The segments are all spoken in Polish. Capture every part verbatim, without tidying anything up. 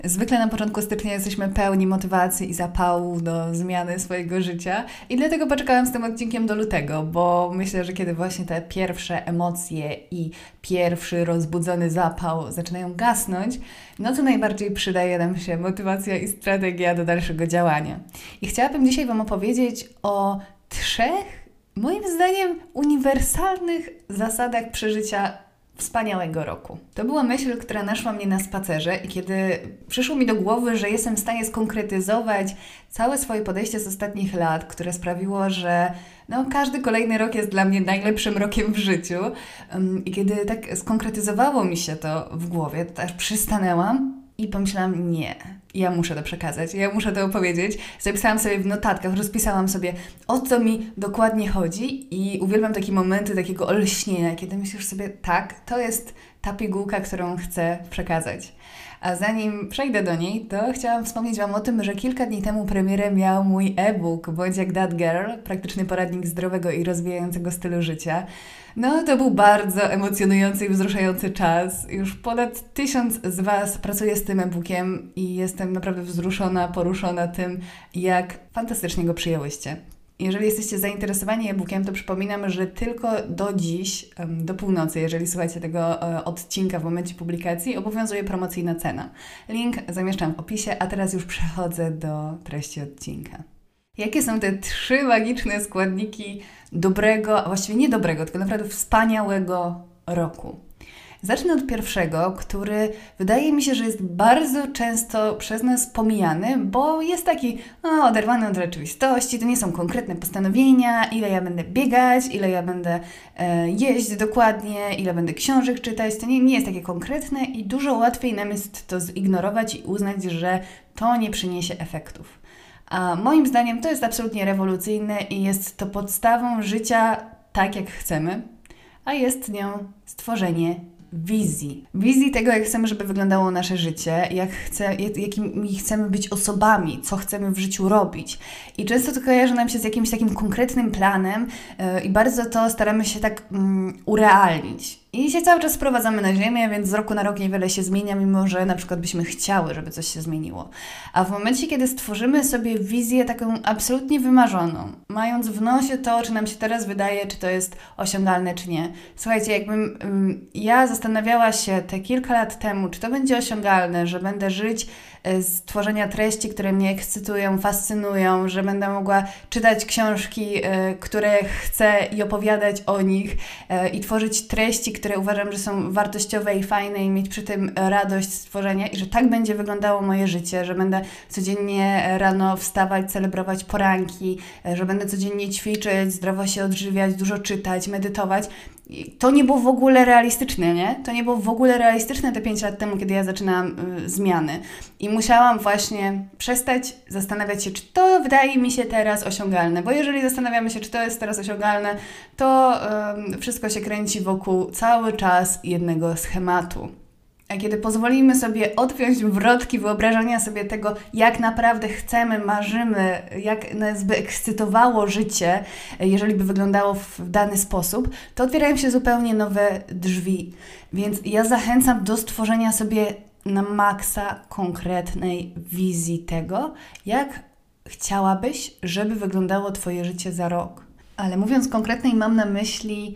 Zwykle na początku stycznia jesteśmy pełni motywacji i zapału do zmiany swojego życia i dlatego poczekałam z tym odcinkiem do lutego, bo myślę, że kiedy właśnie te pierwsze emocje i pierwszy rozbudzony zapał zaczynają gasnąć, no to najbardziej przydaje nam się motywacja i strategia do dalszego działania. I chciałabym dzisiaj Wam opowiedzieć o trzech, moim zdaniem, uniwersalnych zasadach przeżycia wspaniałego roku. To była myśl, która naszła mnie na spacerze i kiedy przyszło mi do głowy, że jestem w stanie skonkretyzować całe swoje podejście z ostatnich lat, które sprawiło, że no, każdy kolejny rok jest dla mnie najlepszym rokiem w życiu. Um, I kiedy tak skonkretyzowało mi się to w głowie, to aż przystanęłam i pomyślałam, nie, ja muszę to przekazać, ja muszę to opowiedzieć. Zapisałam sobie w notatkach, rozpisałam sobie, o co mi dokładnie chodzi i uwielbiam takie momenty takiego olśnienia, kiedy myślisz sobie, tak, to jest ta pigułka, którą chcę przekazać. A zanim przejdę do niej, to chciałam wspomnieć Wam o tym, że kilka dni temu premierę miał mój e-book Bądź jak That Girl, praktyczny poradnik zdrowego i rozwijającego stylu życia. No, to był bardzo emocjonujący i wzruszający czas. Już ponad tysiąc z Was pracuje z tym e-bookiem i jestem naprawdę wzruszona, poruszona tym, jak fantastycznie go przyjęłyście. Jeżeli jesteście zainteresowani e-bookiem, to przypominam, że tylko do dziś, do północy, jeżeli słuchacie tego odcinka w momencie publikacji, obowiązuje promocyjna cena. Link zamieszczam w opisie, a teraz już przechodzę do treści odcinka. Jakie są te trzy magiczne składniki dobrego, a właściwie nie dobrego, tylko naprawdę wspaniałego roku? Zacznę od pierwszego, który wydaje mi się, że jest bardzo często przez nas pomijany, bo jest taki no, oderwany od rzeczywistości, to nie są konkretne postanowienia, ile ja będę biegać, ile ja będę e, jeść dokładnie, ile będę książek czytać, to nie, nie jest takie konkretne i dużo łatwiej nam jest to zignorować i uznać, że to nie przyniesie efektów. A moim zdaniem to jest absolutnie rewolucyjne i jest to podstawą życia tak, jak chcemy, a jest nią stworzenie wizji. Wizji tego, jak chcemy, żeby wyglądało nasze życie, jak chce, jak, jakimi chcemy być osobami, co chcemy w życiu robić. I często to kojarzy nam się z jakimś takim konkretnym planem yy, i bardzo to staramy się tak yy, urealnić. I się cały czas sprowadzamy na ziemię, więc z roku na rok niewiele się zmienia, mimo że na przykład byśmy chciały, żeby coś się zmieniło. A w momencie, kiedy stworzymy sobie wizję taką absolutnie wymarzoną, mając w nosie to, czy nam się teraz wydaje, czy to jest osiągalne, czy nie. Słuchajcie, jakbym ym, ja zastanawiała się te kilka lat temu, czy to będzie osiągalne, że będę żyć z tworzenia treści, które mnie ekscytują, fascynują, że będę mogła czytać książki, y, które chcę i opowiadać o nich y, i tworzyć treści, które uważam, że są wartościowe i fajne i mieć przy tym radość z tworzenia i że tak będzie wyglądało moje życie, że będę codziennie rano wstawać, celebrować poranki, y, że będę codziennie ćwiczyć, zdrowo się odżywiać, dużo czytać, medytować. To nie było w ogóle realistyczne, nie? To nie było w ogóle realistyczne te pięć lat temu, kiedy ja zaczynałam y, zmiany. I musiałam właśnie przestać zastanawiać się, czy to wydaje mi się teraz osiągalne. Bo jeżeli zastanawiamy się, czy to jest teraz osiągalne, to y, wszystko się kręci wokół cały czas jednego schematu. A kiedy pozwolimy sobie odpiąć wrotki wyobrażania sobie tego, jak naprawdę chcemy, marzymy, jak nas by ekscytowało życie, jeżeli by wyglądało w dany sposób, to otwierają się zupełnie nowe drzwi. Więc ja zachęcam do stworzenia sobie na maksa konkretnej wizji tego, jak chciałabyś, żeby wyglądało Twoje życie za rok. Ale mówiąc konkretnej, mam na myśli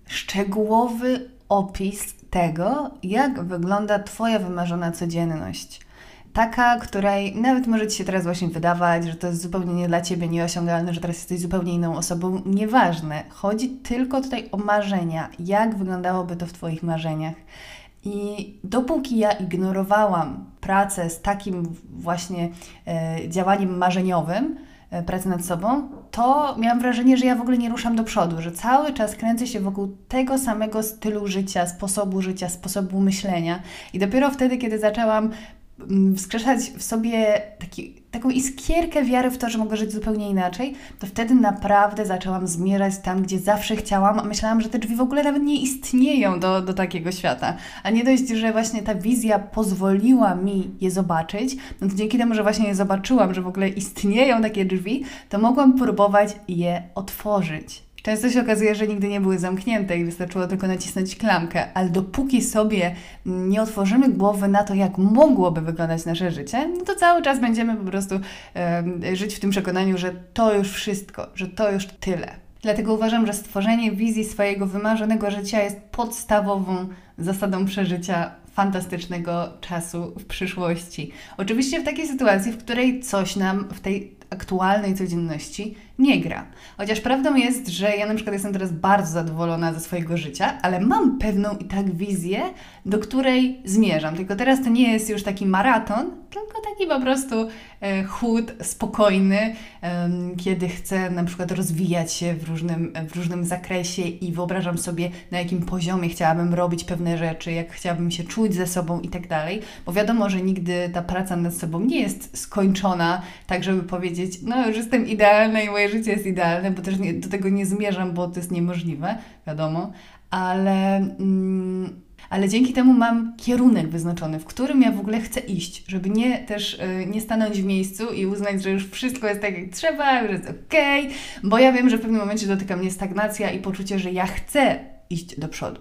szczegółowy opis tego, jak wygląda Twoja wymarzona codzienność. Taka, której nawet może Ci się teraz właśnie wydawać, że to jest zupełnie nie dla Ciebie nieosiągalne, że teraz jesteś zupełnie inną osobą. Nieważne. Chodzi tylko tutaj o marzenia. Jak wyglądałoby to w Twoich marzeniach? I dopóki ja ignorowałam pracę z takim właśnie e, działaniem marzeniowym, pracy nad sobą, to miałam wrażenie, że ja w ogóle nie ruszam do przodu, że cały czas kręcę się wokół tego samego stylu życia, sposobu życia, sposobu myślenia. I dopiero wtedy, kiedy zaczęłam wskrzeszać w sobie taki, taką iskierkę wiary w to, że mogę żyć zupełnie inaczej, to wtedy naprawdę zaczęłam zmierzać tam, gdzie zawsze chciałam, a myślałam, że te drzwi w ogóle nawet nie istnieją do, do takiego świata. A nie dość, że właśnie ta wizja pozwoliła mi je zobaczyć, no to dzięki temu, że właśnie je zobaczyłam, że w ogóle istnieją takie drzwi, to mogłam próbować je otworzyć. Często się okazuje, że nigdy nie były zamknięte i wystarczyło tylko nacisnąć klamkę, ale dopóki sobie nie otworzymy głowy na to, jak mogłoby wyglądać nasze życie, no to cały czas będziemy po prostu e, żyć w tym przekonaniu, że to już wszystko, że to już tyle. Dlatego uważam, że stworzenie wizji swojego wymarzonego życia jest podstawową zasadą przeżycia fantastycznego czasu w przyszłości. Oczywiście w takiej sytuacji, w której coś nam w tej aktualnej codzienności nie gra. Chociaż prawdą jest, że ja na przykład jestem teraz bardzo zadowolona ze swojego życia, ale mam pewną i tak wizję, do której zmierzam. Tylko teraz to nie jest już taki maraton, tylko taki po prostu e, chód spokojny, e, kiedy chcę na przykład rozwijać się w różnym, w różnym zakresie i wyobrażam sobie, na jakim poziomie chciałabym robić pewne rzeczy, jak chciałabym się czuć ze sobą i tak dalej. Bo wiadomo, że nigdy ta praca nad sobą nie jest skończona, tak żeby powiedzieć, no już jestem idealna i moje życie jest idealne, bo też nie, do tego nie zmierzam, bo to jest niemożliwe, wiadomo, ale, mm, ale dzięki temu mam kierunek wyznaczony, w którym ja w ogóle chcę iść, żeby nie też y, nie stanąć w miejscu i uznać, że już wszystko jest tak jak trzeba, że jest okej, bo ja wiem, że w pewnym momencie dotyka mnie stagnacja i poczucie, że ja chcę iść do przodu.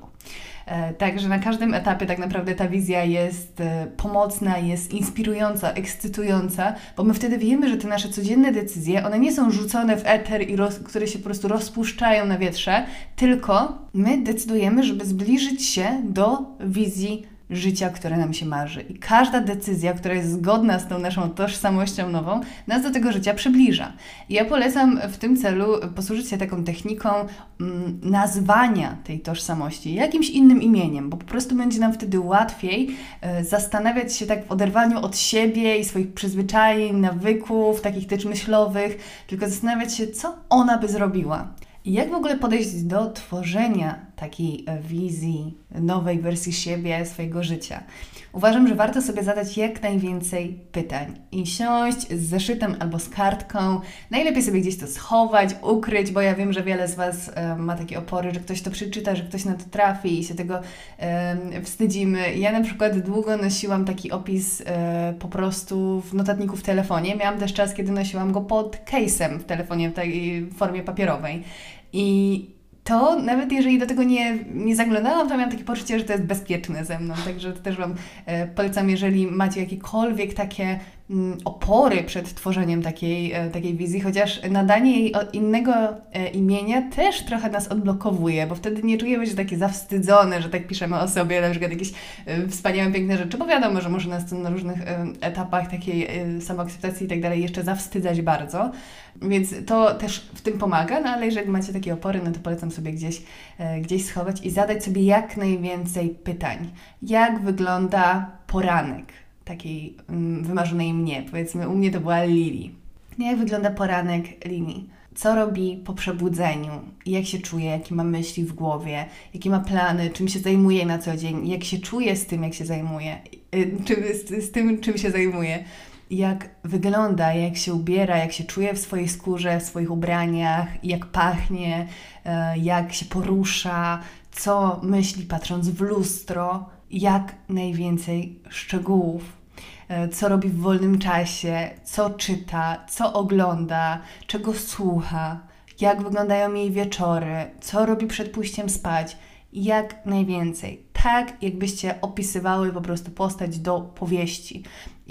Także na każdym etapie tak naprawdę ta wizja jest pomocna, jest inspirująca, ekscytująca, bo my wtedy wiemy, że te nasze codzienne decyzje, one nie są rzucone w eter, i roz, które się po prostu rozpuszczają na wietrze, tylko my decydujemy, żeby zbliżyć się do wizji życia, które nam się marzy. I każda decyzja, która jest zgodna z tą naszą tożsamością nową, nas do tego życia przybliża. I ja polecam w tym celu posłużyć się taką techniką mm, nazwania tej tożsamości jakimś innym imieniem, bo po prostu będzie nam wtedy łatwiej y, zastanawiać się tak w oderwaniu od siebie i swoich przyzwyczajeń, nawyków, takich też myślowych, tylko zastanawiać się, co ona by zrobiła. I jak w ogóle podejść do tworzenia takiej wizji, nowej wersji siebie, swojego życia? Uważam, że warto sobie zadać jak najwięcej pytań i siąść z zeszytem albo z kartką. Najlepiej sobie gdzieś to schować, ukryć, bo ja wiem, że wiele z Was e, ma takie opory, że ktoś to przeczyta, że ktoś na to trafi i się tego e, wstydzimy. Ja na przykład długo nosiłam taki opis e, po prostu w notatniku w telefonie. Miałam też czas, kiedy nosiłam go pod case'em w telefonie w tej formie papierowej. I to nawet jeżeli do tego nie, nie zaglądałam, to miałam takie poczucie, że to jest bezpieczne ze mną. Także to też Wam e, polecam, jeżeli macie jakiekolwiek takie mm, opory przed tworzeniem takiej, e, takiej wizji, chociaż nadanie jej innego e, imienia też trochę nas odblokowuje, bo wtedy nie czujemy się takie zawstydzone, że tak piszemy o sobie, na przykład jakieś e, wspaniałe, piękne rzeczy, bo wiadomo, że może nas to na różnych e, etapach takiej e, samoakceptacji i tak dalej jeszcze zawstydzać bardzo. Więc to też w tym pomaga, no ale jeżeli macie takie opory, no to polecam sobie gdzieś, e, gdzieś schować i zadać sobie jak najwięcej pytań. Jak wygląda poranek takiej mm, wymarzonej mnie? Powiedzmy, u mnie to była Lili. Jak wygląda poranek Lili? Co robi po przebudzeniu? Jak się czuje? Jakie ma myśli w głowie? Jakie ma plany? Czym się zajmuje na co dzień? Jak się czuje z tym, jak się zajmuje? E, czym, z, z tym, czym się zajmuje? Jak wygląda, jak się ubiera, jak się czuje w swojej skórze, w swoich ubraniach, jak pachnie, jak się porusza, co myśli patrząc w lustro, jak najwięcej szczegółów, co robi w wolnym czasie, co czyta, co ogląda, czego słucha, jak wyglądają jej wieczory, co robi przed pójściem spać, jak najwięcej. Tak, jakbyście opisywały po prostu postać do powieści.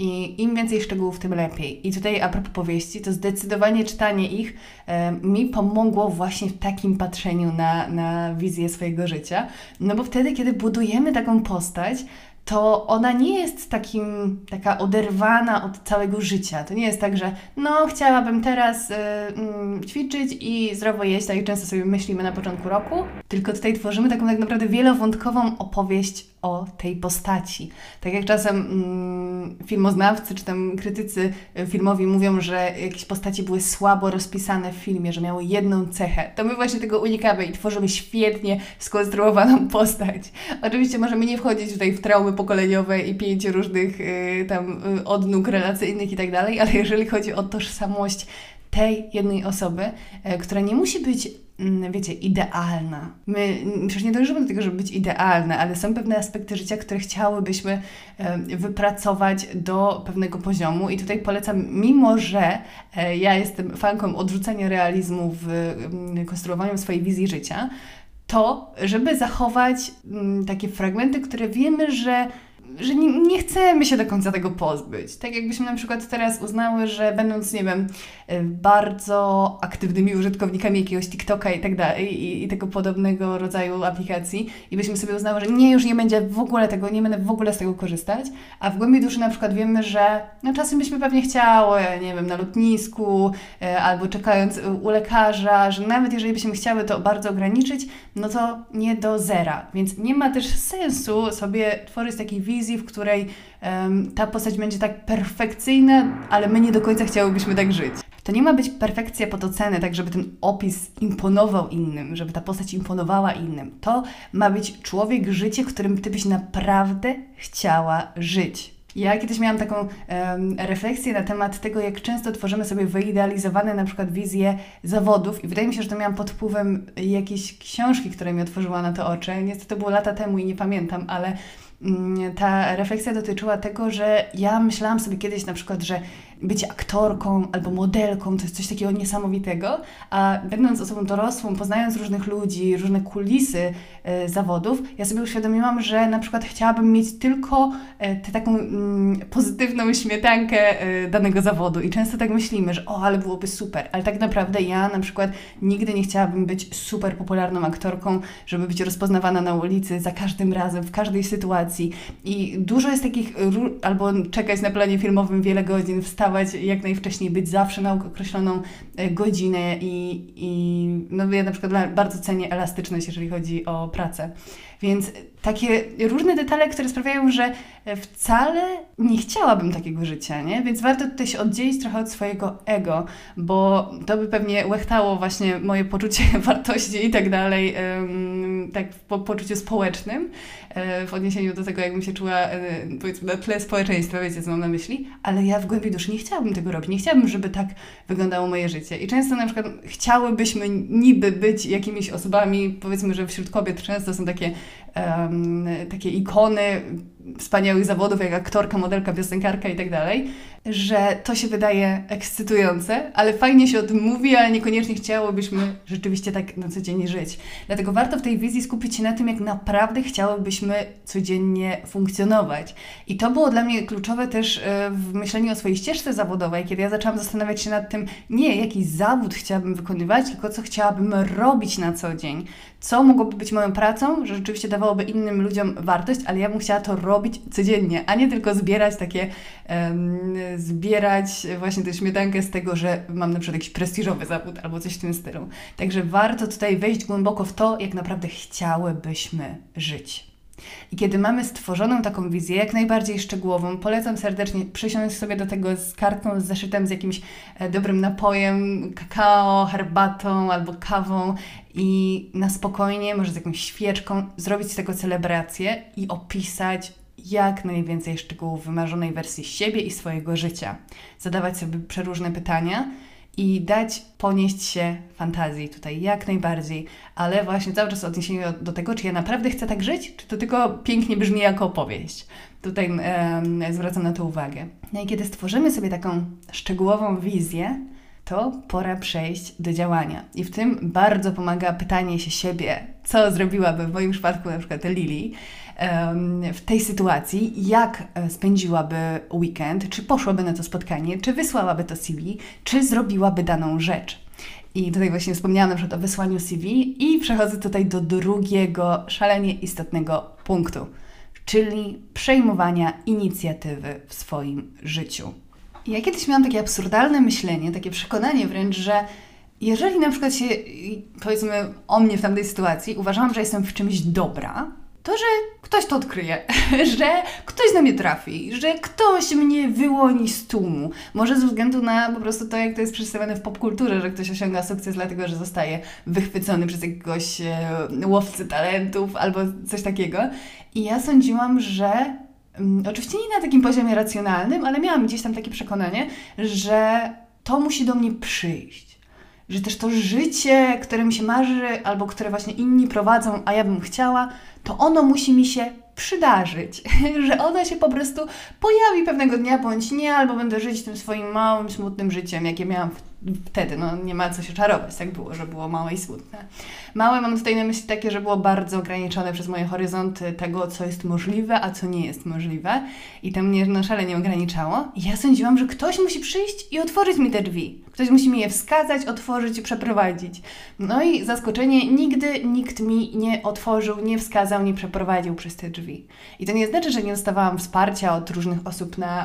I im więcej szczegółów, tym lepiej. I tutaj a propos powieści, to zdecydowanie czytanie ich e, mi pomogło właśnie w takim patrzeniu na, na wizję swojego życia. No bo wtedy, kiedy budujemy taką postać, to ona nie jest takim, taka oderwana od całego życia. To nie jest tak, że no chciałabym teraz y, y, ćwiczyć i zdrowo jeść, tak jak często sobie myślimy na początku roku, tylko tutaj tworzymy taką tak naprawdę wielowątkową opowieść o tej postaci. Tak jak czasem mm, filmoznawcy czy tam krytycy filmowi mówią, że jakieś postaci były słabo rozpisane w filmie, że miały jedną cechę, to my właśnie tego unikamy i tworzymy świetnie skonstruowaną postać. Oczywiście możemy nie wchodzić tutaj w traumy pokoleniowe i pięć różnych y, tam y, odnóg relacyjnych i tak dalej, ale jeżeli chodzi o tożsamość tej jednej osoby, y, która nie musi być wiecie, idealna. My przecież nie dążymy do tego, żeby być idealne, ale są pewne aspekty życia, które chciałybyśmy wypracować do pewnego poziomu i tutaj polecam, mimo że ja jestem fanką odrzucenia realizmu w konstruowaniu swojej wizji życia, to żeby zachować takie fragmenty, które wiemy, że że nie, nie chcemy się do końca tego pozbyć. Tak jakbyśmy na przykład teraz uznały, że będąc, nie wiem, bardzo aktywnymi użytkownikami jakiegoś TikToka i tak dalej i, i tego podobnego rodzaju aplikacji i byśmy sobie uznały, że nie, już nie będzie w ogóle tego, nie będę w ogóle z tego korzystać, a w głębi duszy na przykład wiemy, że no czasem byśmy pewnie chciały, nie wiem, na lotnisku albo czekając u lekarza, że nawet jeżeli byśmy chciały to bardzo ograniczyć, no to nie do zera. Więc nie ma też sensu sobie tworzyć takiej wizji, w której um, ta postać będzie tak perfekcyjna, ale my nie do końca chciałybyśmy tak żyć. To nie ma być perfekcja pod ocenę, tak żeby ten opis imponował innym, żeby ta postać imponowała innym. To ma być człowiek, życie, którym ty byś naprawdę chciała żyć. Ja kiedyś miałam taką um, refleksję na temat tego, jak często tworzymy sobie wyidealizowane na przykład wizje zawodów i wydaje mi się, że to miałam pod wpływem jakiejś książki, która mi otworzyła na to oczy. Niestety to było lata temu i nie pamiętam, ale ta refleksja dotyczyła tego, że ja myślałam sobie kiedyś na przykład, że bycie aktorką albo modelką to jest coś takiego niesamowitego, a będąc osobą dorosłą, poznając różnych ludzi, różne kulisy e, zawodów, ja sobie uświadomiłam, że na przykład chciałabym mieć tylko e, tę taką mm, pozytywną śmietankę e, danego zawodu i często tak myślimy, że o, ale byłoby super, ale tak naprawdę ja na przykład nigdy nie chciałabym być super popularną aktorką, żeby być rozpoznawana na ulicy za każdym razem, w każdej sytuacji i dużo jest takich, albo czekać na planie filmowym wiele godzin, wstawać jak najwcześniej, być zawsze na określoną godzinę i, i no ja na przykład bardzo cenię elastyczność, jeżeli chodzi o pracę. Więc takie różne detale, które sprawiają, że wcale nie chciałabym takiego życia, nie? Więc warto tutaj się oddzielić trochę od swojego ego, bo to by pewnie łechtało właśnie moje poczucie wartości i tak dalej, tak w po, poczuciu społecznym, w odniesieniu do tego, jakbym się czuła, powiedzmy, na tle społeczeństwa, wiecie, co mam na myśli, ale ja w głębi duszy nie chciałabym tego robić, nie chciałabym, żeby tak wyglądało moje życie. I często na przykład chciałybyśmy niby być jakimiś osobami, powiedzmy, że wśród kobiet często są takie Um, takie ikony wspaniałych zawodów, jak aktorka, modelka, piosenkarka i tak dalej, że to się wydaje ekscytujące, ale fajnie się o tym mówi, ale niekoniecznie chciałobyśmy rzeczywiście tak na co dzień żyć. Dlatego warto w tej wizji skupić się na tym, jak naprawdę chciałybyśmy codziennie funkcjonować. I to było dla mnie kluczowe też w myśleniu o swojej ścieżce zawodowej, kiedy ja zaczęłam zastanawiać się nad tym, nie jaki zawód chciałabym wykonywać, tylko co chciałabym robić na co dzień. Co mogłoby być moją pracą, że rzeczywiście dawałoby innym ludziom wartość, ale ja bym chciała to robić codziennie, a nie tylko zbierać takie, um, zbierać właśnie tę śmietankę z tego, że mam na przykład jakiś prestiżowy zawód albo coś w tym stylu. Także warto tutaj wejść głęboko w to, jak naprawdę chciałybyśmy żyć. I kiedy mamy stworzoną taką wizję, jak najbardziej szczegółową, polecam serdecznie przysiąść sobie do tego z kartką, z zeszytem, z jakimś dobrym napojem, kakao, herbatą albo kawą i na spokojnie, może z jakąś świeczką, zrobić z tego celebrację i opisać jak najwięcej szczegółów wymarzonej wersji siebie i swojego życia. Zadawać sobie przeróżne pytania i dać ponieść się fantazji tutaj jak najbardziej, ale właśnie cały czas w odniesieniu do tego, czy ja naprawdę chcę tak żyć, czy to tylko pięknie brzmi jako opowieść. Tutaj e, zwracam na to uwagę. No i kiedy stworzymy sobie taką szczegółową wizję, to pora przejść do działania. I w tym bardzo pomaga pytanie się siebie, co zrobiłaby w moim przypadku na przykład Lili w tej sytuacji, jak spędziłaby weekend, czy poszłaby na to spotkanie, czy wysłałaby to C V, czy zrobiłaby daną rzecz. I tutaj właśnie wspomniałam na przykład o wysłaniu C V i przechodzę tutaj do drugiego szalenie istotnego punktu, czyli przejmowania inicjatywy w swoim życiu. Ja kiedyś miałam takie absurdalne myślenie, takie przekonanie wręcz, że jeżeli na przykład się, powiedzmy o mnie w tamtej sytuacji, uważałam, że jestem w czymś dobra, to, że ktoś to odkryje, że ktoś na mnie trafi, że ktoś mnie wyłoni z tłumu. Może ze względu na po prostu to, jak to jest przedstawione w popkulturze, że ktoś osiąga sukces dlatego, że zostaje wychwycony przez jakiegoś e, łowcę talentów albo coś takiego. I ja sądziłam, że um, oczywiście nie na takim poziomie racjonalnym, ale miałam gdzieś tam takie przekonanie, że to musi do mnie przyjść. że też to życie, które mi się marzy, albo które właśnie inni prowadzą, a ja bym chciała, to ono musi mi się przydarzyć, że ono się po prostu pojawi pewnego dnia bądź nie, albo będę żyć tym swoim małym, smutnym życiem, jakie miałam wtedy. No nie ma co się czarować, tak było, że było małe i smutne. Małe mam tutaj na myśli takie, że było bardzo ograniczone przez moje horyzonty tego, co jest możliwe, a co nie jest możliwe. I to mnie no szalenie ograniczało. I ja sądziłam, że ktoś musi przyjść i otworzyć mi te drzwi. Ktoś musi mi je wskazać, otworzyć i przeprowadzić. No i zaskoczenie, nigdy nikt mi nie otworzył, nie wskazał, nie przeprowadził przez te drzwi. I to nie znaczy, że nie dostawałam wsparcia od różnych osób na,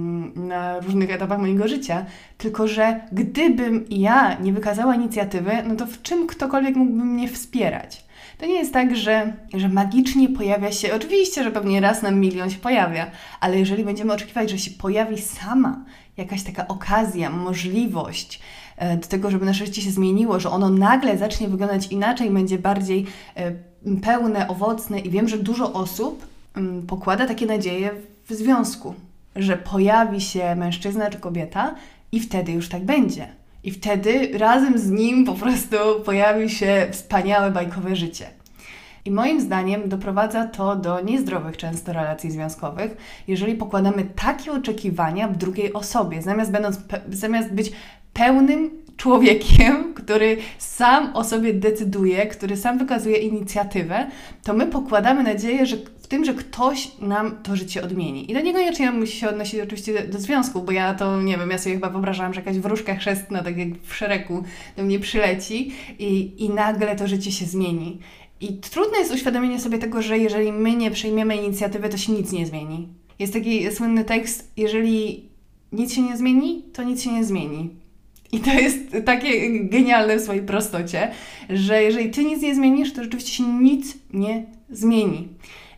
na różnych etapach mojego życia, tylko że gdybym ja nie wykazała inicjatywy, no to w czym ktokolwiek mógłby mnie wspierać? To nie jest tak, że, że magicznie pojawia się, oczywiście, że pewnie raz na milion się pojawia, ale jeżeli będziemy oczekiwać, że się pojawi sama jakaś taka okazja, możliwość e, do tego, żeby nasze życie się zmieniło, że ono nagle zacznie wyglądać inaczej, będzie bardziej e, pełne, owocne i wiem, że dużo osób m, pokłada takie nadzieje w związku, że pojawi się mężczyzna czy kobieta i wtedy już tak będzie. I wtedy razem z nim po prostu pojawi się wspaniałe, bajkowe życie. I moim zdaniem doprowadza to do niezdrowych często relacji związkowych, jeżeli pokładamy takie oczekiwania w drugiej osobie, zamiast, będąc pe- zamiast być pełnym człowiekiem, który sam o sobie decyduje, który sam wykazuje inicjatywę, to my pokładamy nadzieję, że w tym, że ktoś nam to życie odmieni. I to niekoniecznie musi się odnosić oczywiście do związku, bo ja to, nie wiem, ja sobie chyba wyobrażałam, że jakaś wróżka chrzestna, tak jak w Szereku, do mnie przyleci i, i nagle to życie się zmieni. I trudne jest uświadomienie sobie tego, że jeżeli my nie przejmiemy inicjatywy, to się nic nie zmieni. Jest taki słynny tekst, jeżeli nic się nie zmieni, to nic się nie zmieni. I to jest takie genialne w swojej prostocie, że jeżeli ty nic nie zmienisz, to rzeczywiście się nic nie zmieni.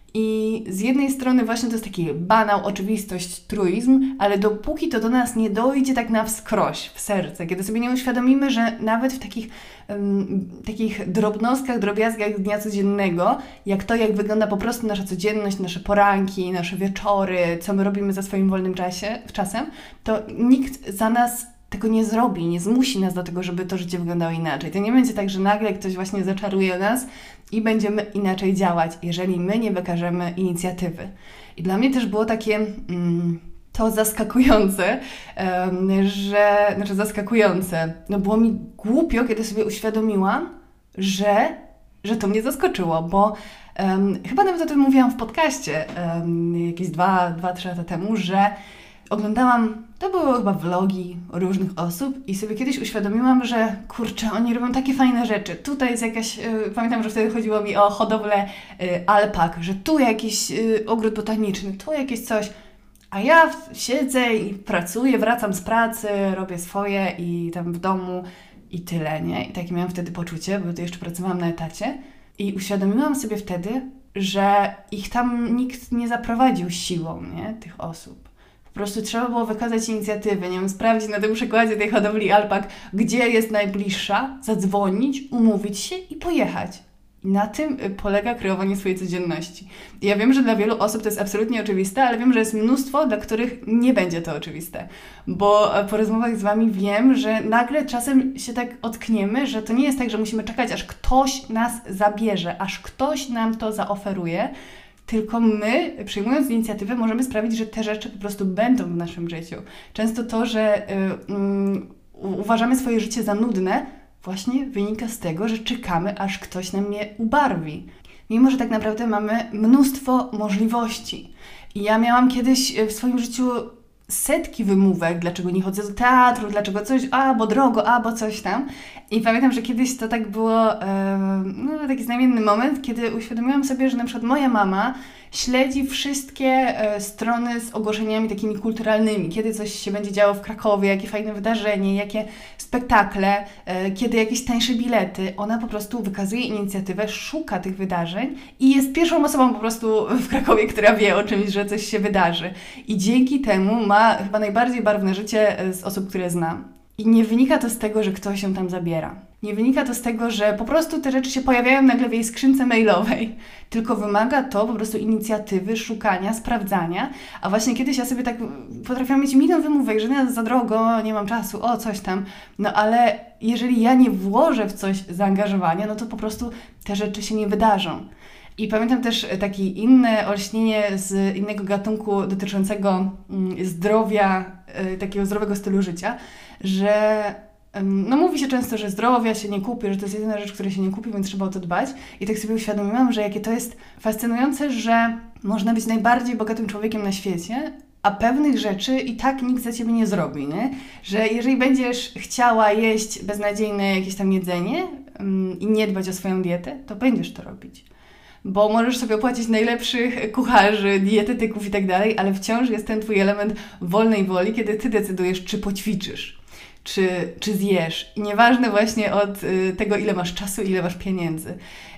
I z jednej strony właśnie to jest taki banał, oczywistość, truizm, ale dopóki to do nas nie dojdzie tak na wskroś, w serce, kiedy sobie nie uświadomimy, że nawet w takich, um, takich drobnostkach, drobiazgach dnia codziennego, jak to, jak wygląda po prostu nasza codzienność, nasze poranki, nasze wieczory, co my robimy za swoim wolnym czasie, czasem, to nikt za nas tego nie zrobi, nie zmusi nas do tego, żeby to życie wyglądało inaczej. To nie będzie tak, że nagle ktoś właśnie zaczaruje nas i będziemy inaczej działać, jeżeli my nie wykażemy inicjatywy. I dla mnie też było takie mm, to zaskakujące, um, że, znaczy zaskakujące, no było mi głupio, kiedy sobie uświadomiłam, że, że to mnie zaskoczyło, bo um, chyba nawet o tym mówiłam w podcaście um, jakieś dwa, dwa, trzy lata temu, że oglądałam, to były chyba vlogi różnych osób i sobie kiedyś uświadomiłam, że kurczę, oni robią takie fajne rzeczy. Tutaj jest jakaś, yy, pamiętam, że wtedy chodziło mi o hodowlę yy, alpak, że tu jakiś yy, ogród botaniczny, tu jakieś coś. A ja w, siedzę i pracuję, wracam z pracy, robię swoje i tam w domu i tyle, nie? I takie miałam wtedy poczucie, bo to jeszcze pracowałam na etacie i uświadomiłam sobie wtedy, że ich tam nikt nie zaprowadził siłą, nie? Tych osób. Po prostu trzeba było wykazać inicjatywę, nie wiem, sprawdzić na tym przykładzie tej hodowli alpak, gdzie jest najbliższa, zadzwonić, umówić się i pojechać. I na tym polega kreowanie swojej codzienności. I ja wiem, że dla wielu osób to jest absolutnie oczywiste, ale wiem, że jest mnóstwo, dla których nie będzie to oczywiste. Bo po rozmowach z Wami wiem, że nagle czasem się tak ockniemy, że to nie jest tak, że musimy czekać, aż ktoś nas zabierze, aż ktoś nam to zaoferuje, tylko my, przyjmując inicjatywę, możemy sprawić, że te rzeczy po prostu będą w naszym życiu. Często to, że y, y, uważamy swoje życie za nudne, właśnie wynika z tego, że czekamy, aż ktoś nam je ubarwi. Mimo że tak naprawdę mamy mnóstwo możliwości. I ja miałam kiedyś w swoim życiu setki wymówek, dlaczego nie chodzę do teatru, dlaczego coś, a bo drogo, a bo coś tam. I pamiętam, że kiedyś to tak było, e, no taki znamienny moment, kiedy uświadomiłam sobie, że na przykład moja mama śledzi wszystkie e, strony z ogłoszeniami takimi kulturalnymi, kiedy coś się będzie działo w Krakowie, jakie fajne wydarzenie, jakie spektakle, e, kiedy jakieś tańsze bilety. Ona po prostu wykazuje inicjatywę, szuka tych wydarzeń i jest pierwszą osobą po prostu w Krakowie, która wie o czymś, że coś się wydarzy. I dzięki temu ma chyba najbardziej barwne życie z osób, które znam. I nie wynika to z tego, że ktoś się tam zabiera. Nie wynika to z tego, że po prostu te rzeczy się pojawiają nagle w jej skrzynce mailowej, tylko wymaga to po prostu inicjatywy, szukania, sprawdzania. A właśnie kiedyś ja sobie tak potrafiłam mieć milion wymówek, że nie, za drogo, nie mam czasu, o coś tam. No ale jeżeli ja nie włożę w coś zaangażowania, no to po prostu te rzeczy się nie wydarzą. I pamiętam też takie inne olśnienie z innego gatunku dotyczącego zdrowia, takiego zdrowego stylu życia, że no mówi się często, że zdrowia się nie kupi, że to jest jedyna rzecz, której się nie kupi, więc trzeba o to dbać. I tak sobie uświadomiłam, że jakie to jest fascynujące, że można być najbardziej bogatym człowiekiem na świecie, a pewnych rzeczy i tak nikt za ciebie nie zrobi, nie? Że jeżeli będziesz chciała jeść beznadziejne jakieś tam jedzenie um, i nie dbać o swoją dietę, to będziesz to robić. Bo możesz sobie opłacić najlepszych kucharzy, dietetyków i tak dalej, ale wciąż jest ten twój element wolnej woli, kiedy ty decydujesz, czy poćwiczysz, czy, czy zjesz. I nieważne właśnie od y, tego, ile masz czasu, ile masz pieniędzy.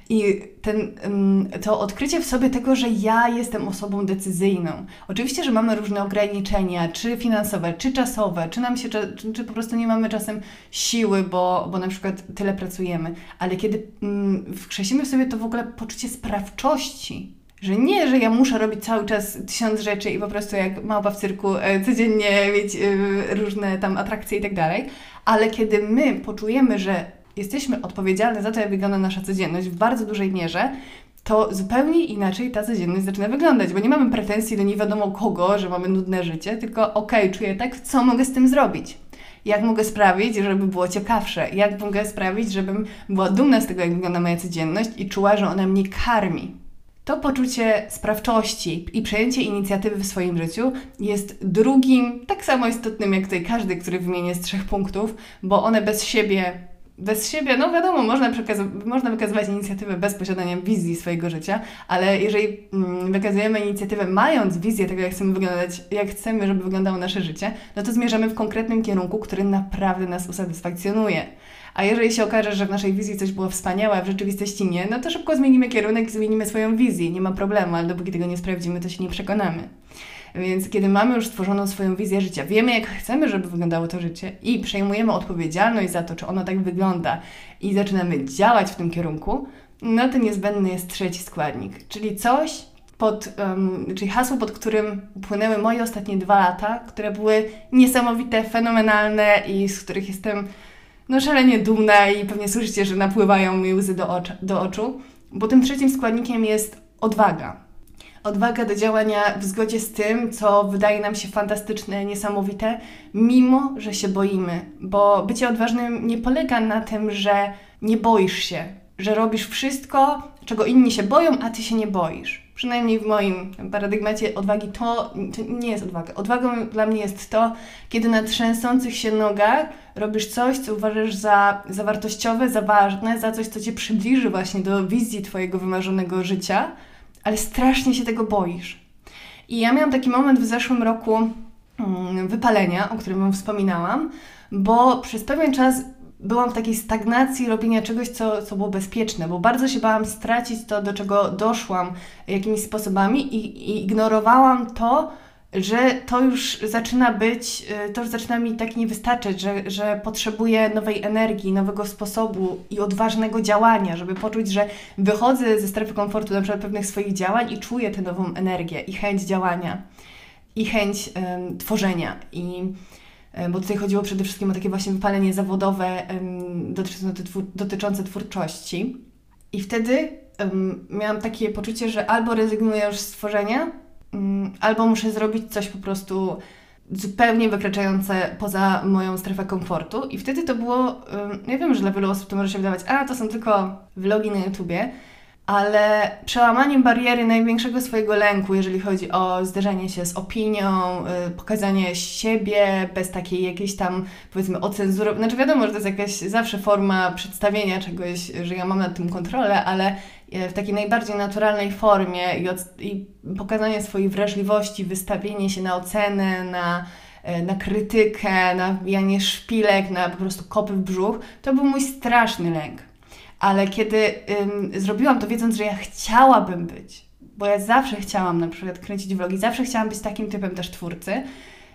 I ten, to odkrycie w sobie tego, że ja jestem osobą decyzyjną. Oczywiście, że mamy różne ograniczenia, czy finansowe, czy czasowe, czy nam się, czy, czy po prostu nie mamy czasem siły, bo, bo na przykład tyle pracujemy. Ale kiedy mm, wkrzesimy w sobie to w ogóle poczucie sprawczości, że nie, że ja muszę robić cały czas tysiąc rzeczy i po prostu jak małpa w cyrku codziennie mieć różne tam atrakcje i tak dalej, ale kiedy my poczujemy, że jesteśmy odpowiedzialni za to, jak wygląda nasza codzienność w bardzo dużej mierze, to zupełnie inaczej ta codzienność zaczyna wyglądać, bo nie mamy pretensji do nie wiadomo kogo, że mamy nudne życie, tylko okej, okay, czuję tak, co mogę z tym zrobić? Jak mogę sprawić, żeby było ciekawsze? Jak mogę sprawić, żebym była dumna z tego, jak wygląda moja codzienność i czuła, że ona mnie karmi? To poczucie sprawczości i przejęcie inicjatywy w swoim życiu jest drugim, tak samo istotnym jak tutaj każdy, który wymienię z trzech punktów, bo one bez siebie Bez siebie, no wiadomo, można, przekaz- można wykazywać inicjatywę bez posiadania wizji swojego życia, ale jeżeli mm, wykazujemy inicjatywę mając wizję tego, jak chcemy wyglądać, jak chcemy, żeby wyglądało nasze życie, no to zmierzamy w konkretnym kierunku, który naprawdę nas usatysfakcjonuje. A jeżeli się okaże, że w naszej wizji coś było wspaniałe, a w rzeczywistości nie, no to szybko zmienimy kierunek i zmienimy swoją wizję. Nie ma problemu, ale dopóki tego nie sprawdzimy, to się nie przekonamy. Więc kiedy mamy już stworzoną swoją wizję życia, wiemy jak chcemy, żeby wyglądało to życie i przejmujemy odpowiedzialność za to, czy ono tak wygląda i zaczynamy działać w tym kierunku, no to niezbędny jest trzeci składnik, czyli coś, pod, um, czyli hasło, pod którym upłynęły moje ostatnie dwa lata, które były niesamowite, fenomenalne i z których jestem no szalenie dumna i pewnie słyszycie, że napływają mi łzy do, oczu, do oczu, bo tym trzecim składnikiem jest odwaga. Odwaga do działania w zgodzie z tym, co wydaje nam się fantastyczne, niesamowite, mimo że się boimy. Bo bycie odważnym nie polega na tym, że nie boisz się, że robisz wszystko, czego inni się boją, a ty się nie boisz. Przynajmniej w moim paradygmacie odwagi to, to nie jest odwaga. Odwagą dla mnie jest to, kiedy na trzęsących się nogach robisz coś, co uważasz za, za wartościowe, za ważne, za coś, co cię przybliży właśnie do wizji twojego wymarzonego życia, ale strasznie się tego boisz. I ja miałam taki moment w zeszłym roku hmm, wypalenia, o którym wam wspominałam, bo przez pewien czas byłam w takiej stagnacji robienia czegoś, co, co było bezpieczne, bo bardzo się bałam stracić to, do czego doszłam jakimiś sposobami i, i ignorowałam to, że to już zaczyna być, to już zaczyna mi tak nie wystarczać, że, że potrzebuję nowej energii, nowego sposobu i odważnego działania, żeby poczuć, że wychodzę ze strefy komfortu na przykład pewnych swoich działań i czuję tę nową energię i chęć działania i chęć um, tworzenia. I, um, bo tutaj chodziło przede wszystkim o takie właśnie wypalenie zawodowe um, dotyczące, twór- dotyczące twórczości. I wtedy um, miałam takie poczucie, że albo rezygnuję już z tworzenia, albo muszę zrobić coś po prostu zupełnie wykraczające poza moją strefę komfortu. I wtedy to było, ja wiem, że dla wielu osób to może się wydawać, a to są tylko vlogi na YouTubie, ale przełamaniem bariery największego swojego lęku, jeżeli chodzi o zderzenie się z opinią, pokazanie siebie bez takiej jakiejś tam, powiedzmy, ocenzury. Znaczy wiadomo, że to jest jakaś zawsze forma przedstawienia czegoś, że ja mam nad tym kontrolę, ale w takiej najbardziej naturalnej formie i, od, i pokazanie swojej wrażliwości, wystawienie się na ocenę, na, na krytykę, na wbijanie szpilek, na po prostu kopy w brzuch, to był mój straszny lęk. Ale kiedy ym, zrobiłam to wiedząc, że ja chciałabym być, bo ja zawsze chciałam na przykład kręcić vlogi, zawsze chciałam być takim typem też twórcy,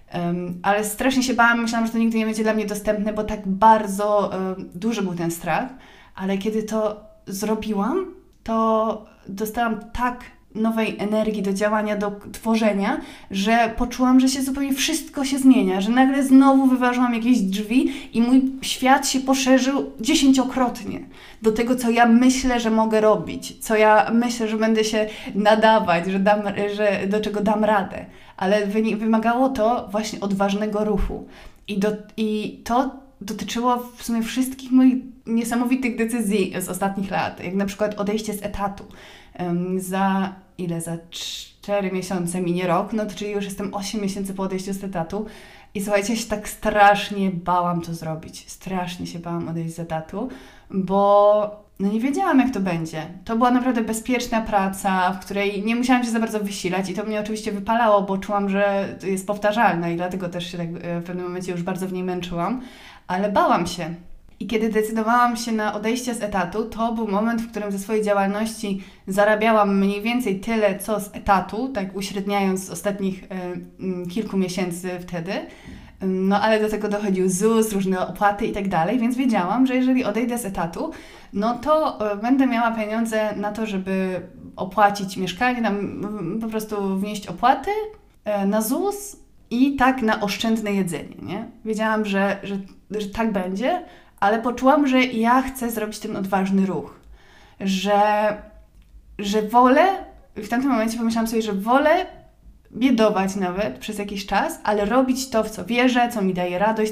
Um, ale strasznie się bałam, myślałam, że to nigdy nie będzie dla mnie dostępne, bo tak bardzo um, duży był ten strach, ale kiedy to zrobiłam, to dostałam tak nowej energii do działania, do tworzenia, że poczułam, że się zupełnie wszystko się zmienia, że nagle znowu wyważyłam jakieś drzwi i mój świat się poszerzył dziesięciokrotnie do tego, co ja myślę, że mogę robić, co ja myślę, że będę się nadawać, że, dam, że do czego dam radę. Ale wymagało to właśnie odważnego ruchu. I, do, i to dotyczyło w sumie wszystkich moich niesamowitych decyzji z ostatnich lat, jak na przykład odejście z etatu. Um, za ile? Za cztery miesiące minie rok, no to czyli już jestem osiem miesięcy po odejściu z etatu i słuchajcie, ja się tak strasznie bałam to zrobić, strasznie się bałam odejść z etatu, bo no nie wiedziałam, jak to będzie. To była naprawdę bezpieczna praca, w której nie musiałam się za bardzo wysilać i to mnie oczywiście wypalało, bo czułam, że to jest powtarzalne i dlatego też się tak w pewnym momencie już bardzo w niej męczyłam, ale bałam się. I kiedy decydowałam się na odejście z etatu, to był moment, w którym ze swojej działalności zarabiałam mniej więcej tyle, co z etatu, tak uśredniając z ostatnich y, kilku miesięcy wtedy. No ale do tego dochodził ZUS, różne opłaty i tak dalej, więc wiedziałam, że jeżeli odejdę z etatu, no to y, będę miała pieniądze na to, żeby opłacić mieszkanie, tam y, po prostu wnieść opłaty y, na ZUS i tak na oszczędne jedzenie, nie? Wiedziałam, że, że, że tak będzie, ale poczułam, że ja chcę zrobić ten odważny ruch, że, że wolę, w tamtym momencie pomyślałam sobie, że wolę biedować nawet przez jakiś czas, ale robić to, w co wierzę, co mi daje radość,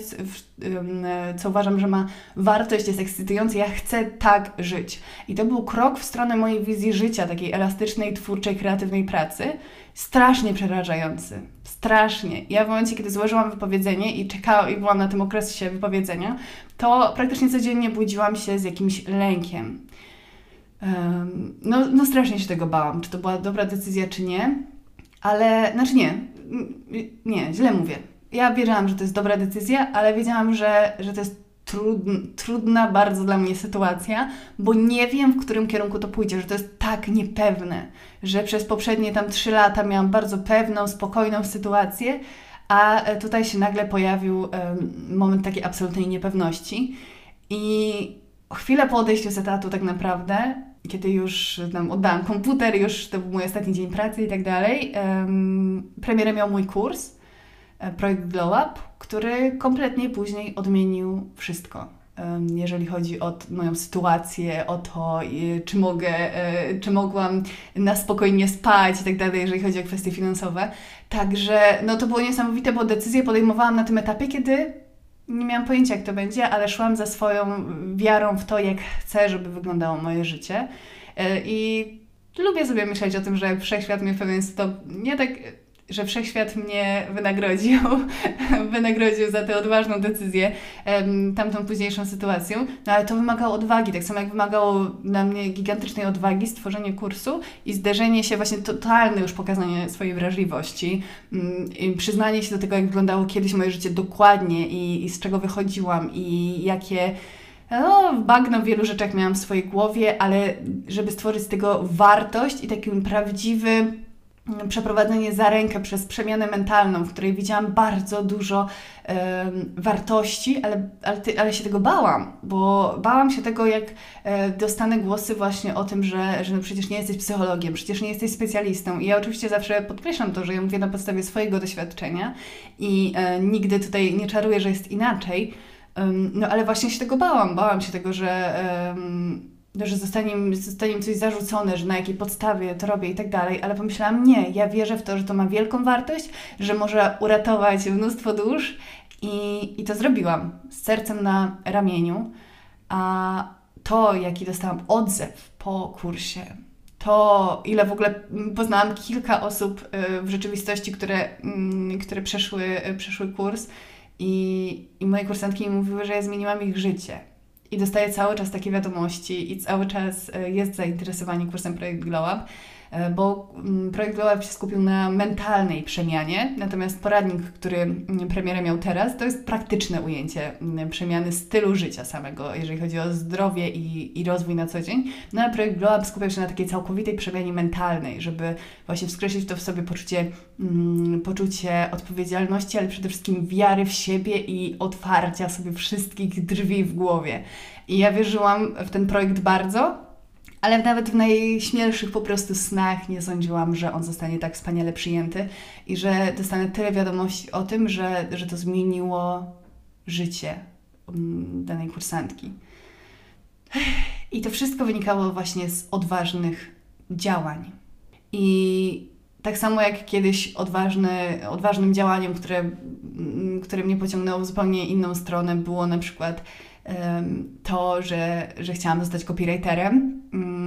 co uważam, że ma wartość, jest ekscytujące. Ja chcę tak żyć. I to był krok w stronę mojej wizji życia, takiej elastycznej, twórczej, kreatywnej pracy, strasznie przerażający. Strasznie. Ja w momencie, kiedy złożyłam wypowiedzenie i czekałam, i byłam na tym okresie wypowiedzenia, to praktycznie codziennie budziłam się z jakimś lękiem. Um, no, no strasznie się tego bałam, czy to była dobra decyzja, czy nie. Ale, znaczy nie, nie, źle mówię. Ja wiedziałam, że to jest dobra decyzja, ale wiedziałam, że, że to jest trudna, trudna bardzo dla mnie sytuacja, bo nie wiem, w którym kierunku to pójdzie, że to jest tak niepewne, że przez poprzednie tam trzy lata miałam bardzo pewną, spokojną sytuację, a tutaj się nagle pojawił um, moment takiej absolutnej niepewności. I chwilę po odejściu z etatu tak naprawdę, kiedy już tam oddałam komputer, już to był mój ostatni dzień pracy i tak dalej, um, premierę miał mój kurs, projekt Glow Up, który kompletnie później odmienił wszystko. Um, jeżeli chodzi o t- moją sytuację, o to, y, czy mogę, y, czy mogłam na spokojnie spać i tak dalej, jeżeli chodzi o kwestie finansowe. Także no to było niesamowite, bo decyzję podejmowałam na tym etapie, kiedy nie miałam pojęcia, jak to będzie, ale szłam za swoją wiarą w to, jak chcę, żeby wyglądało moje życie. I lubię sobie myśleć o tym, że Wszechświat mnie w pewien sposób, nie tak, że Wszechświat mnie wynagrodził, wynagrodził za tę odważną decyzję, tamtą późniejszą sytuacją, no ale to wymagało odwagi, tak samo jak wymagało dla mnie gigantycznej odwagi stworzenie kursu i zderzenie się, właśnie totalne już pokazanie swojej wrażliwości i przyznanie się do tego, jak wyglądało kiedyś moje życie dokładnie i, i z czego wychodziłam i jakie no, bagno w wielu rzeczach miałam w swojej głowie, ale żeby stworzyć z tego wartość i taki prawdziwy przeprowadzenie za rękę przez przemianę mentalną, w której widziałam bardzo dużo um, wartości, ale, ale, ty, ale się tego bałam, bo bałam się tego, jak e, dostanę głosy właśnie o tym, że, że no przecież nie jesteś psychologiem, przecież nie jesteś specjalistą. I ja oczywiście zawsze podkreślam to, że ja mówię na podstawie swojego doświadczenia i e, nigdy tutaj nie czaruję, że jest inaczej, um, no ale właśnie się tego bałam. Bałam się tego, że um, że zostanie mi, zostanie mi coś zarzucone, że na jakiej podstawie to robię i tak dalej, ale pomyślałam, nie, ja wierzę w to, że to ma wielką wartość, że może uratować mnóstwo dusz i, i to zrobiłam z sercem na ramieniu, a to, jaki dostałam odzew po kursie, to ile w ogóle poznałam kilka osób w rzeczywistości, które, które przeszły, przeszły kurs i, i moje kursantki mi mówiły, że ja zmieniłam ich życie. I dostaję cały czas takie wiadomości i cały czas jest zainteresowanie kursem Projekt Glow Up. bo projekt Glow Up się skupił na mentalnej przemianie, natomiast poradnik, który premierę miał teraz, to jest praktyczne ujęcie przemiany stylu życia samego, jeżeli chodzi o zdrowie i, i rozwój na co dzień. No a projekt Glow Up skupiał się na takiej całkowitej przemianie mentalnej, żeby właśnie wskrzesić to w sobie poczucie, mm, poczucie odpowiedzialności, ale przede wszystkim wiary w siebie i otwarcia sobie wszystkich drzwi w głowie. I ja wierzyłam w ten projekt bardzo, ale nawet w najśmielszych po prostu snach nie sądziłam, że on zostanie tak wspaniale przyjęty i że dostanę tyle wiadomości o tym, że, że to zmieniło życie danej kursantki. I to wszystko wynikało właśnie z odważnych działań. I tak samo jak kiedyś odważny, odważnym działaniem, które, które mnie pociągnęło w zupełnie inną stronę, było na przykład to, że, że chciałam zostać copywriterem,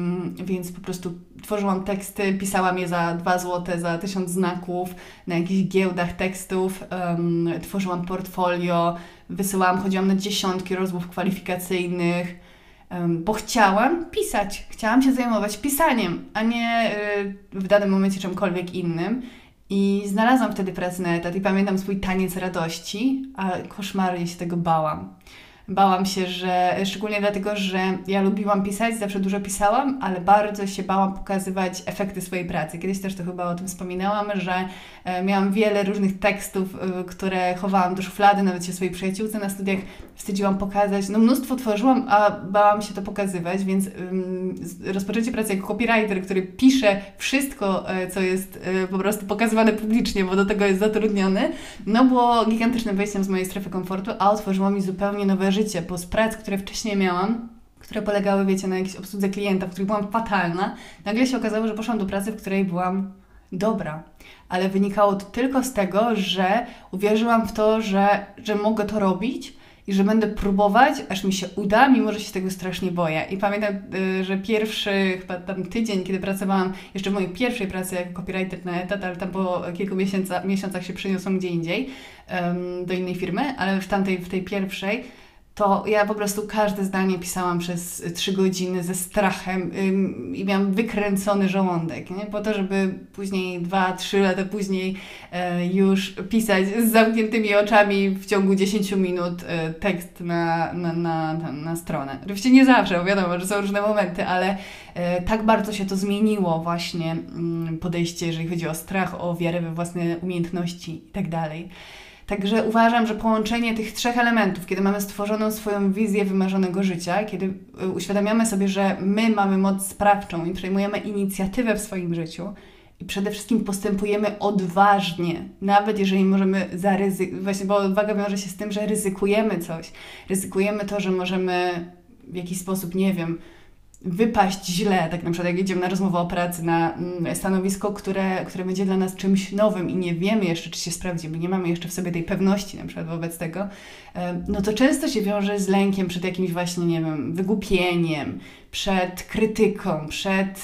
więc po prostu tworzyłam teksty, pisałam je za dwa złote, za tysiąc znaków na jakichś giełdach tekstów, um, tworzyłam portfolio, wysyłałam, chodziłam na dziesiątki rozmów kwalifikacyjnych, um, bo chciałam pisać, chciałam się zajmować pisaniem, a nie y, w danym momencie czymkolwiek innym. I znalazłam wtedy pracę na etat i pamiętam swój taniec radości, a koszmarnie się tego bałam. Bałam się, że szczególnie dlatego, że ja lubiłam pisać, zawsze dużo pisałam, ale bardzo się bałam pokazywać efekty swojej pracy. Kiedyś też to chyba o tym wspominałam, że miałam wiele różnych tekstów, które chowałam do szuflady, nawet się swojej przyjaciółce na studiach wstydziłam pokazać. No mnóstwo tworzyłam, a bałam się to pokazywać, więc um, rozpoczęcie pracy jako copywriter, który pisze wszystko, co jest po prostu pokazywane publicznie, bo do tego jest zatrudniony, no było gigantycznym wejściem z mojej strefy komfortu, a otworzyło mi zupełnie nowe życie, bo z prac, które wcześniej miałam, które polegały, wiecie, na jakiejś obsłudze klienta, w której byłam fatalna, nagle się okazało, że poszłam do pracy, w której byłam dobra. Ale wynikało to tylko z tego, że uwierzyłam w to, że, że mogę to robić i że będę próbować, aż mi się uda, mimo że się tego strasznie boję. I pamiętam, że pierwszy chyba tam tydzień, kiedy pracowałam jeszcze w mojej pierwszej pracy jako copywriter na etat, ale tam po kilku miesiąca, miesiącach się przeniosłam gdzie indziej, um, do innej firmy, ale w tamtej, w tej pierwszej, to ja po prostu każde zdanie pisałam przez trzy godziny ze strachem ym, i miałam wykręcony żołądek, nie? Po to, żeby później, dwa, trzy lata później e, już pisać z zamkniętymi oczami w ciągu dziesięciu minut e, tekst na, na, na, na, na stronę. Oczywiście nie zawsze, bo wiadomo, że są różne momenty, ale e, tak bardzo się to zmieniło właśnie mm, podejście, jeżeli chodzi o strach, o wiarę we własne umiejętności i tak dalej. Także uważam, że połączenie tych trzech elementów, kiedy mamy stworzoną swoją wizję wymarzonego życia, kiedy uświadamiamy sobie, że my mamy moc sprawczą i przejmujemy inicjatywę w swoim życiu i przede wszystkim postępujemy odważnie, nawet jeżeli możemy zaryzykować, właśnie bo odwaga wiąże się z tym, że ryzykujemy coś. Ryzykujemy to, że możemy w jakiś sposób, nie wiem, wypaść źle, tak na przykład jak idziemy na rozmowę o pracy, na stanowisko, które, które będzie dla nas czymś nowym i nie wiemy jeszcze, czy się sprawdzi, bo nie mamy jeszcze w sobie tej pewności na przykład wobec tego, no to często się wiąże z lękiem przed jakimś właśnie, nie wiem, wygłupieniem, przed krytyką, przed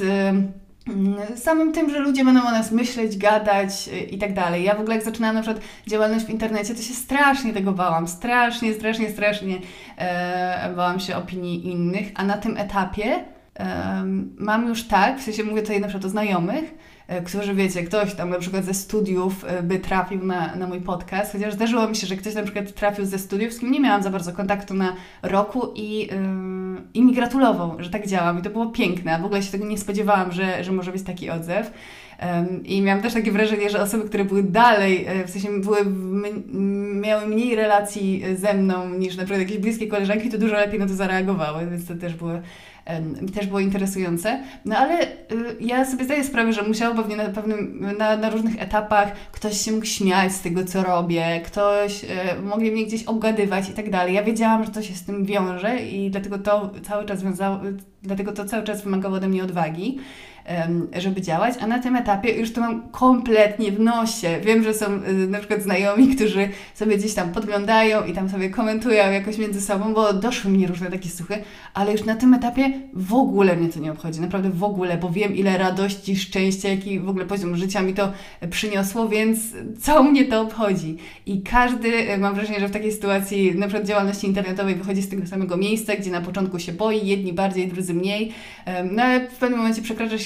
samym tym, że ludzie będą o nas myśleć, gadać i tak dalej. Ja w ogóle jak zaczynałam na przykład działalność w internecie, to się strasznie tego bałam. Strasznie, strasznie, strasznie e, bałam się opinii innych, a na tym etapie e, mam już tak, w sensie mówię tutaj na przykład o znajomych, e, którzy wiecie, ktoś tam na przykład ze studiów e, by trafił na, na mój podcast, chociaż zdarzyło mi się, że ktoś na przykład trafił ze studiów, z kim nie miałam za bardzo kontaktu na roku i e, I mi gratulował, że tak działam i to było piękne. W ogóle się tego nie spodziewałam, że, że może być taki odzew. Um, I miałam też takie wrażenie, że osoby, które były dalej, w sensie były, miały mniej relacji ze mną niż na przykład jakieś bliskie koleżanki, to dużo lepiej na to zareagowały, więc to też było, um, też było interesujące. No ale y, ja sobie zdaję sprawę, że musiało pewnie na, pewnym, na, na różnych etapach ktoś się mógł śmiać z tego, co robię, ktoś, y, mogli mnie gdzieś obgadywać i tak dalej. Ja wiedziałam, że to się z tym wiąże i dlatego to cały czas wiązało, dlatego to cały czas wymagało ode mnie odwagi, żeby działać, a na tym etapie już to mam kompletnie w nosie. Wiem, że są na przykład znajomi, którzy sobie gdzieś tam podglądają i tam sobie komentują jakoś między sobą, bo doszły mnie różne takie słuchy, ale już na tym etapie w ogóle mnie to nie obchodzi, naprawdę w ogóle, bo wiem, ile radości, szczęścia, jaki w ogóle poziom życia mi to przyniosło, więc co mnie to obchodzi? I każdy, mam wrażenie, że w takiej sytuacji na przykład działalności internetowej wychodzi z tego samego miejsca, gdzie na początku się boi, jedni bardziej, drudzy mniej, no ale w pewnym momencie przekracza się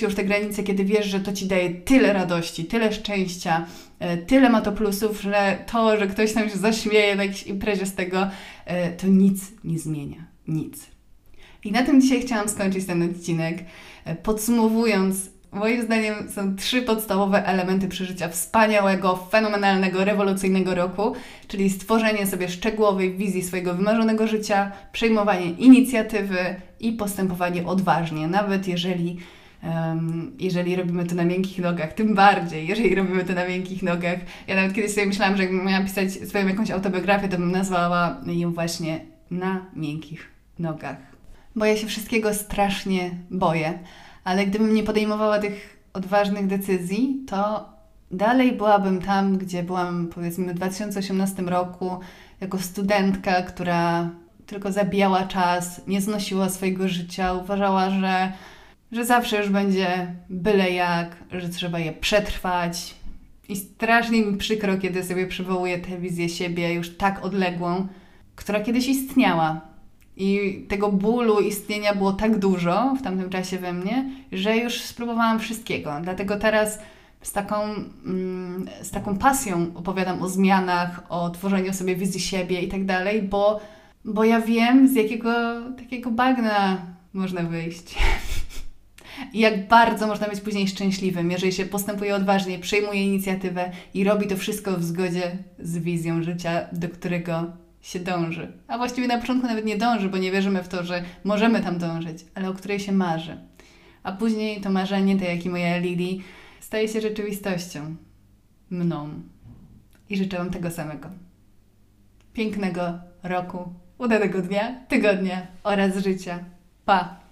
już te granice, kiedy wiesz, że to ci daje tyle radości, tyle szczęścia, tyle ma to plusów, że to, że ktoś tam się zaśmieje na jakiejś imprezie z tego, to nic nie zmienia. Nic. I na tym dzisiaj chciałam skończyć ten odcinek, podsumowując, moim zdaniem są trzy podstawowe elementy przeżycia wspaniałego, fenomenalnego, rewolucyjnego roku, czyli stworzenie sobie szczegółowej wizji swojego wymarzonego życia, przejmowanie inicjatywy i postępowanie odważnie, nawet jeżeli, um, jeżeli robimy to na miękkich nogach, tym bardziej, jeżeli robimy to na miękkich nogach. Ja nawet kiedyś sobie myślałam, że jakbym miała pisać swoją jakąś autobiografię, to bym nazwała ją właśnie Na miękkich nogach. Bo ja się wszystkiego strasznie boję. Ale gdybym nie podejmowała tych odważnych decyzji, to dalej byłabym tam, gdzie byłam, powiedzmy, w dwa tysiące osiemnastym roku, jako studentka, która tylko zabijała czas, nie znosiła swojego życia, uważała, że, że zawsze już będzie byle jak, że trzeba je przetrwać. I strasznie mi przykro, kiedy sobie przywołuję tę wizję siebie już tak odległą, która kiedyś istniała. I tego bólu istnienia było tak dużo w tamtym czasie we mnie, że już spróbowałam wszystkiego. Dlatego teraz z taką, mm, z taką pasją opowiadam o zmianach, o tworzeniu sobie wizji siebie i tak dalej, bo, bo ja wiem, z jakiego takiego bagna można wyjść. I jak bardzo można być później szczęśliwym, jeżeli się postępuje odważnie, przejmuje inicjatywę i robi to wszystko w zgodzie z wizją życia, do którego się dąży. A właściwie na początku nawet nie dąży, bo nie wierzymy w to, że możemy tam dążyć, ale o której się marzy. A później to marzenie, tak jak i moja Lili, staje się rzeczywistością. Mną. I życzę Wam tego samego. Pięknego roku, udanego dnia, tygodnia oraz życia. Pa!